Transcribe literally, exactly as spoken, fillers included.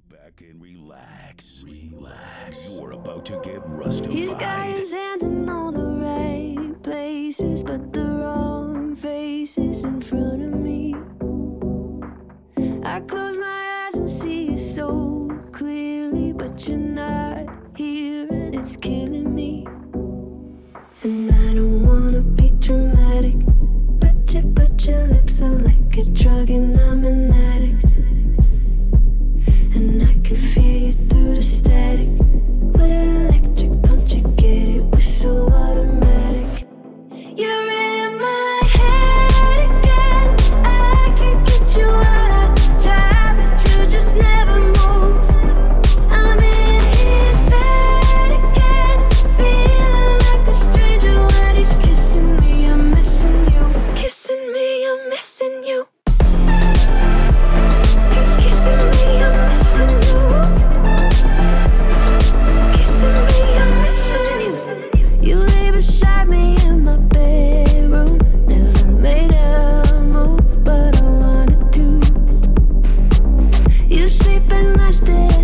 back and relax. Relax. You're about to get rustified. He's got his hands in all the right places, but the wrong faces in front of me. I close my eyes and see you so clearly, but you're not here and it's killing me. And I don't wanna be dramatic, but you put your lips on like a drug and I'm an addict. And I can feel you through the static. We're electric, don't you get it? We're so automatic. You're in my head again. I can't get you out. I try, but you just never move. I'm in his bed again, feeling like a stranger when he's kissing me. I'm missing you, kissing me. I'm missing you. He's kissing me. I'm missing you. Kissing me. I'm missing you. You lay beside me in my bedroom. Never made a move, but I wanna do. You sleep at night, stay